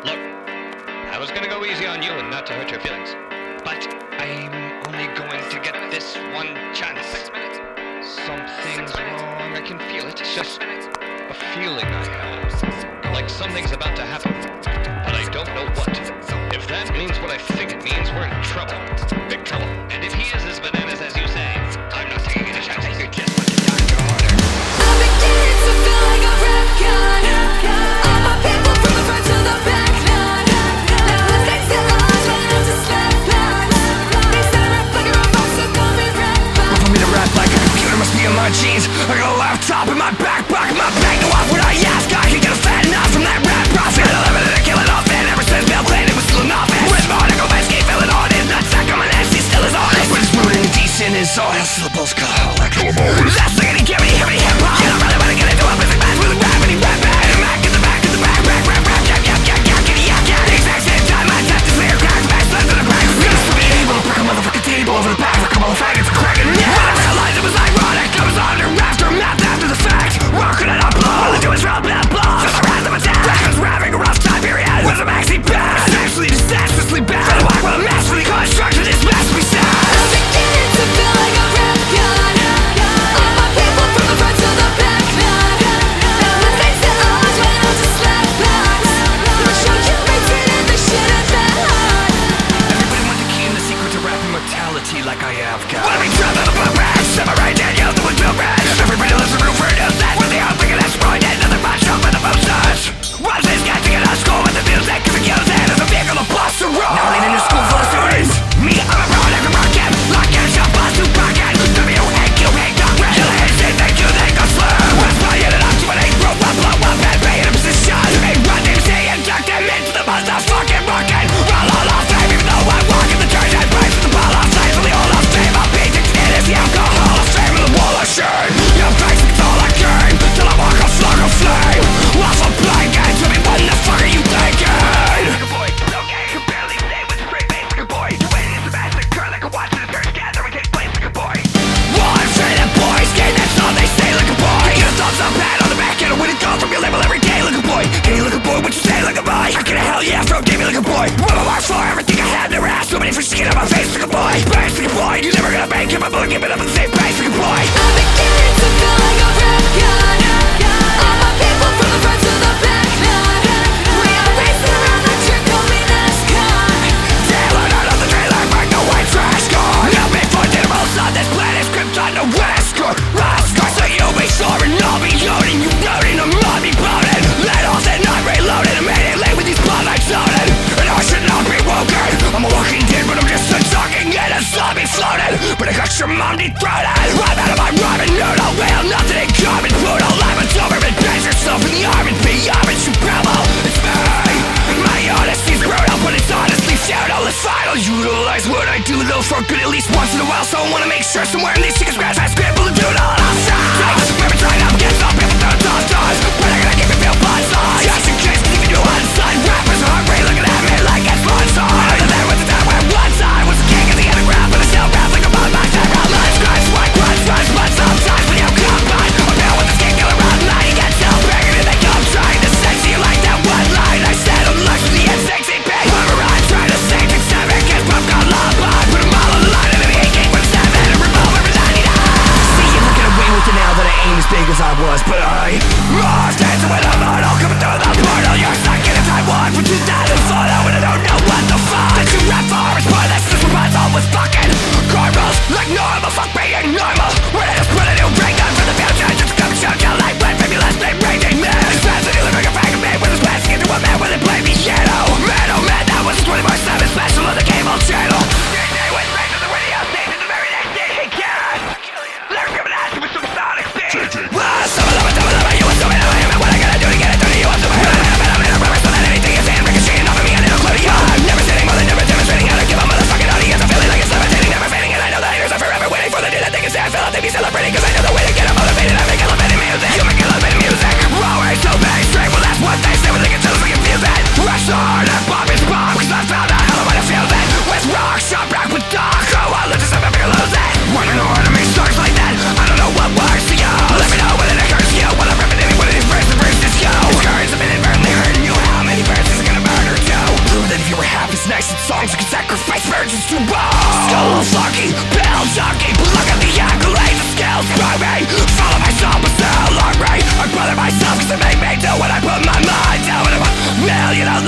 Look, I was gonna go easy on you and not to hurt your feelings, but I'm only going to get this one chance. 6 minutes. Something's wrong, I can feel it. It's just a feeling I have. Like something's about to happen, but I don't know what. If that means what I think it means, we're in trouble. Big trouble. And if he is as bananas as you say, I'm not taking any chances. You just want to die your harder. I'm beginning to feel like a rap gun. All my people from the front to the back line. Now who's next to us when I'm just slap lines? They said I rap like a robot, so call me rap box. For me to rap like a computer must be in my jeans. I got a laptop in my back pocket, my bag to off when I ask. I can get a fat enough from that rap profit. I live it and kill it off, and ever since Bill Clinton was still in office. With my nickel landscape, feeling on his nutsack, I'm an ass, he still is honest. But it's rude and decent is all hell syllables call. I kill 'em always. That's the gonna give me hip hop. You don't really wanna get into a music class with a gravity rap bag. And back in the back, rap, yap, kitty, yak. The exact same time I tap this lyric crack, back left to the crack. We used to be able to break a motherfucking table over the back, like a couple of faggots are cracking. Yeah. When I realized it was ironic, I was under aftermath after the fact. Why could I not blow? All I do is rub that blow. Feel the wrath of attack. Records rapping a rough time period. With a maxi bad, essentially disastrously bad. For the whack while I'm masterfully constructed this masterpiece. I'm beginning to feel like a rap gun. All my people from the front to the back line. Now who's next to us when I'm just slap lines? I'ma show you pretending this shit is that hard. Everybody want the key and the secret to rap immortality like I have got. Wanna be trapped on a boat rack, samurai Daniel doing Bill Brad. Everybody lives in room for a new set. With the old thinking that's exploited, nothing but show for the posters. What's this guy thinking of school with the music? Cause it kills it as a vehicle to bust a road. Now leading to school full of students. Me, I'm a pro like a rocket. Lock in, shot, bust, to pocket. W-A-Q-A, Congress. Kill it, say thank you, they go slow. West by it, up to an 8, roll, blow, one, bad, pay in a position. Hey, run, they say, induct them into the motherfucking rocket. Roll all off fame, even though I walk in the church and pray for the ball off fame. For the all off fame, I'll be dictated as the alcohol of fame and the wall of shame. Your face is all I came, till I walk a flock of flame. Off a blanket, tell me what the fuck are you thinking? Like a boy, okay, can barely say with a straight face like a boy. The way is a massacre, like a watch in the church gathering takes place like a boy. One faded boys, game, that's all they say like a boy. Get a thumbs up, pat on the back, and a winning call from your label every day like a boy. Hey, like a boy, what you say like a boy? I get a hell yeah from Davey like a boy. What am I for? Everything I had, never asked. So many for skin on my face like a boy. Bass like a boy, you're never gonna make it. My bullet, give it up at the same pace like a boy. I'm beginning to feel like a rap gun. All my people from the front to the back line. We are racing around the track, call me NASCAR. Taylor, out of the trailer, like no white trash car. Now big for animals on this planet's Krypton, no Wesker. Rascar, so you'll be soaring, I'll be loading. You loading, I'm not be bloated. Let off and I'm reloaded. I'm heading late with these spotlights loaded. And I should not be woken. I'm a walking dead, but I'm just a talking and a zombie floated. But I got your mom dethroned. I'm out of my rhyming noodle. We have nothing in common. Brutal, I'm a Doberman. Pace yourself in the arm and be armored. Supremo, it's me. My honesty's brutal, but it's honestly futile. If I don't utilize what I do, though, for good at least once in a while. So I wanna make sure somewhere in these chickens' grass I scribble and doodle. Outside, remember trying up against all people throw toss toss. But I gotta keep it real buzz-eyes. Just in case, keeping you on side. Rappers are hungry, looking at me like it's fun side. And there was a time where one side was the king of the underground, but I still rap like a bug. My time around life, scribes, white crunch, but sometimes when you combine, I'm down with the skin killer around line. You get self bigger than they come trying to sex you like that one line. I said I'm lucky the N6CP. I'm trying to say things seven, get pumped on love, but put them all on the line and then he ain't 817 and revolver in 99. See, you're looking away with it now that I aim as big as I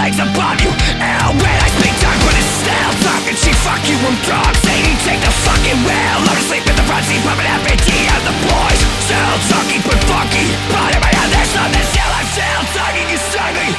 legs upon you. Ew, when I speak tongue, but it's still talking. She fuck you, I'm drunk, Sadie, take the fucking wheel. Let her sleep in the front seat, pumping FAT out the boys. Still talking, but funky. But in my head, there's nothing still. I'm still talking, you suck me.